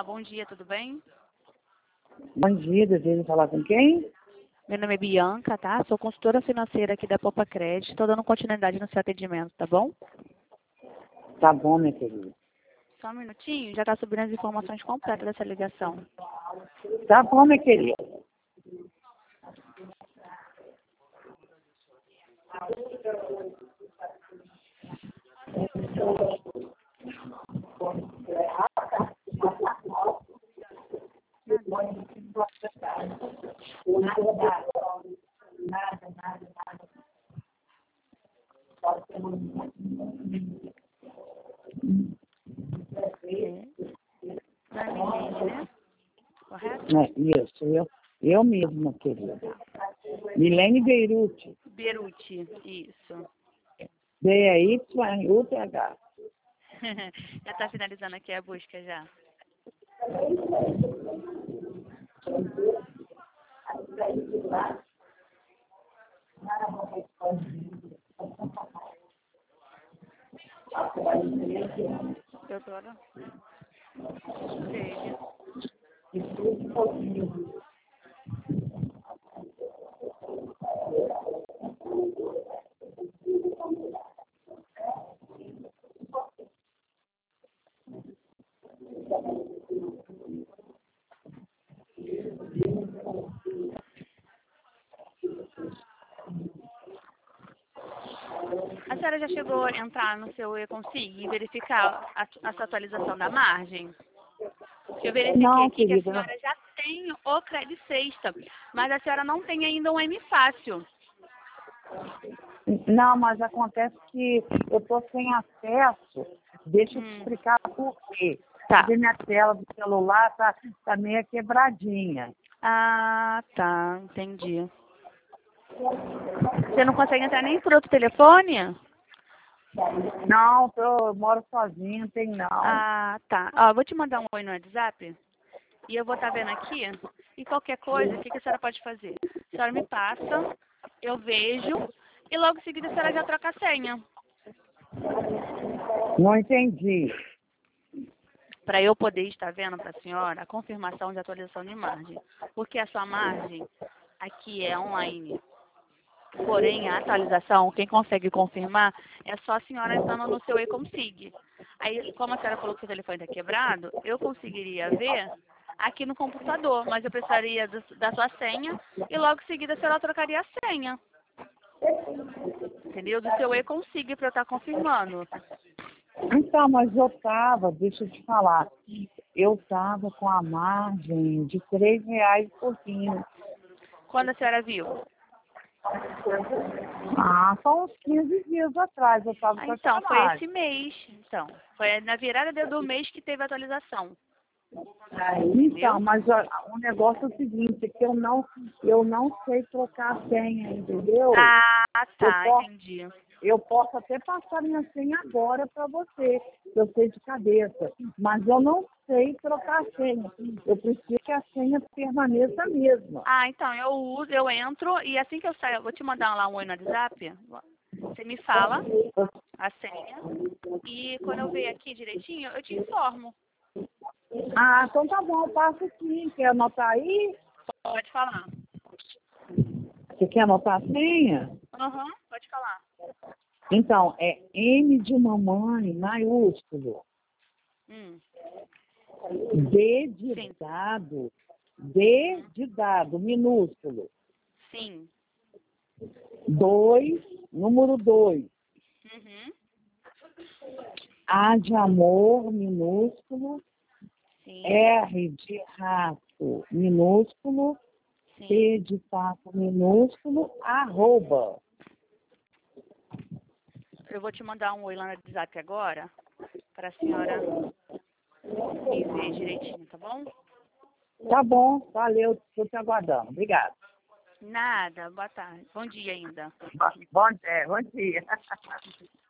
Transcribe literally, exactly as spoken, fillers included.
Olá, bom dia, tudo bem? Bom dia, desejo falar com quem? Meu nome é Bianca, tá? Sou consultora financeira aqui da Popa Crédito. Estou dando continuidade no seu atendimento, tá bom? Tá bom, minha querida. Só um minutinho, já está subindo as informações completas dessa ligação. Tá bom, minha querida. Não é Milene, né? Correto? É, isso, eu, eu mesma, querida. Milene Beirute. Beruti, isso. B E Y U T H. Já está finalizando aqui a busca já. Doutora? Seja. A senhora já chegou a entrar no seu e-consig e verificar a, a sua atualização da margem? Eu verifiquei Não, aqui que a querida. senhora já tem o Credit Sexta, mas a senhora não tem ainda um M Fácil. Não, mas acontece que eu tô sem acesso. Deixa eu te Hum. explicar por quê. Tá. Porque minha tela do celular tá, tá meio quebradinha. Ah, tá, entendi. Você não consegue entrar nem por outro telefone? Não, tô, eu moro sozinha, tem não. Ah, tá. Ó, eu vou te mandar um oi no WhatsApp e eu vou estar vendo aqui. E qualquer coisa, o que, que a senhora pode fazer? A senhora me passa, eu vejo e logo em seguida a senhora já troca a senha. Não entendi. Para eu poder estar vendo para a senhora a confirmação de atualização de margem. Porque a sua margem aqui é online. Porém, a atualização, quem consegue confirmar é só a senhora entrando no seu e-consig. Aí, como a senhora falou que o telefone está quebrado, eu conseguiria ver aqui no computador, mas eu precisaria do, da sua senha e logo em seguida a senhora trocaria a senha. Entendeu? Do seu e-consig para eu estar confirmando. Então, mas eu tava, deixa eu te falar, eu tava com a margem de três reais por quilo. Quando a senhora viu? Ah, só uns quinze dias atrás eu tava Ah, com então, essa foi margem. esse mês. Então, foi na virada do mês que teve a atualização. Então, mas ó, o negócio é o seguinte, que eu não, eu não sei trocar a senha, entendeu? Ah, Eu tá, posso, entendi. eu posso até passar minha senha agora para você, que eu sei de cabeça, mas eu não sei trocar a senha. Eu preciso que a senha permaneça a mesma. Ah, então, eu uso, eu entro e assim que eu saio, eu vou te mandar lá um oi no WhatsApp, você me fala a senha e quando eu ver aqui direitinho, eu te informo. Ah, então tá bom, eu passo sim. Quer anotar aí? Pode falar. Você quer anotar a senha? Aham, pode falar. Então, é M de mamãe, maiúsculo. Hum, D de sim, dado. D de dado, minúsculo. sim. Dois, número dois. Uhum, A de amor, minúsculo. sim, R de rato, minúsculo. sim. T de pato, minúsculo. Arroba. Eu vou te mandar um oi lá no WhatsApp agora, para a senhora me ver direitinho, tá bom? Tá bom, valeu, estou te aguardando. Obrigada. Nada, boa tarde. Bom dia ainda. Bom, é, bom dia.